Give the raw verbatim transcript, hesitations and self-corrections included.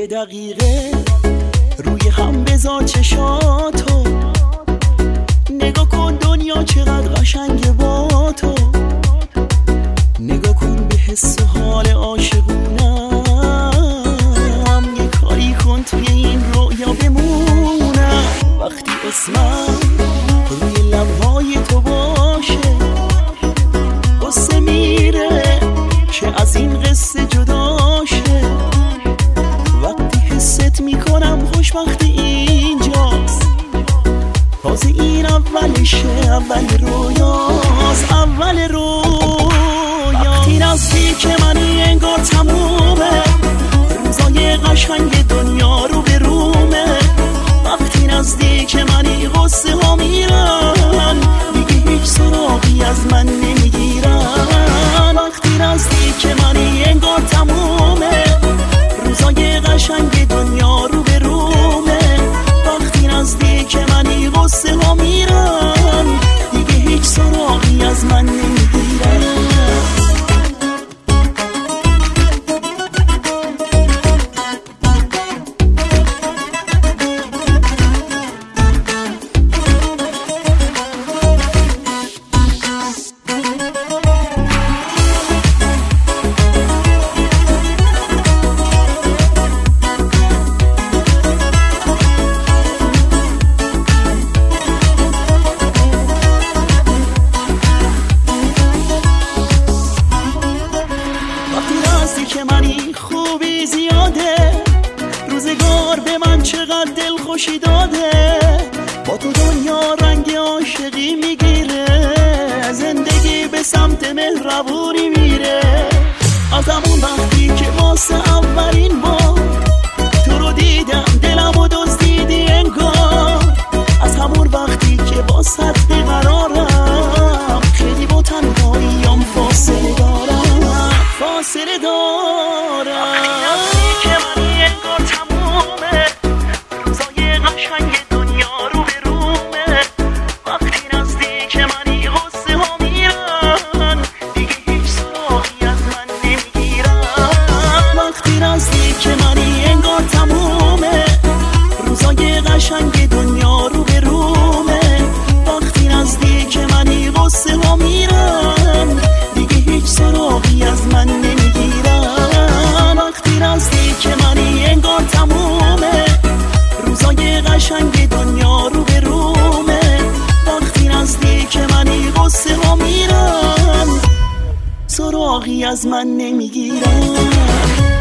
دقیقه روی هم بذار چشاتو، نگاه کن دنیا چقدر قشنگه با تو، نگاه کن به حس و حال عاشقونم، یه کاری کن توی این رویا بمونم. وقتی اسمم روی لبهای تو باشه قصه میره که از این قصه جداشه، وقتی حست میکنم خوشبختی اینجاست، تازه این اولشه، اول رویاست، اول رویا. وقتی نزدیک منی انگار تمومه، روزای قشنگ دنیا رو به رومه، وقتی نزدیک منی غصه ها میرن، دیگه هیچ سراغی از من نمیگیرن. وقتی نزدیک منی انگار تمومه، روزای قشنگ دنیا رو به رومه، وقتی نزدیک منی غصه ها میرن، دیگه هیچ سراغی از من نمیگیرن. که منی خوبی زیاده، روزگار به من چقدر دل خوشی داده، با تو دنیا رنگ عاشقی میگیره، زندگی به سمت مهربونی میره. از همون وقتی که واسه اولین بار تو رو دیدم دلمو دزدیدی انگار، از همون وقتی که با سطح قرارم خیلی با تنهاییم فاصله دارم، فاصله دارم. که منی انگار تمومه، روزای قشنگ دنیا رو به رومه، وقتی نزدیک منی غصه ها میرن، دیگه هیچ سراغی از من نمیگیرن. وقتی نزدیک منی انگار تمومه، روزای قشنگ دنیا رو به رومه، وقتی نزدیک منی غصه ها میرن، دیگه هیچ سراغی از من نمیگیرن. وقتی نزدیک منی انگار تمومه، روزای قشنگ دنیا رو به رومه، وقتی نزدیک منی غصه ها میرن، سراغی از من نمیگیرن.